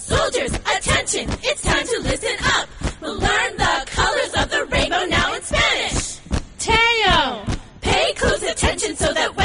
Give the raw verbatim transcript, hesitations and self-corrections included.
Soldiers, attention, it's time to listen up. We'll learn the colors of the rainbow now in Spanish. Teo. Pay close attention so that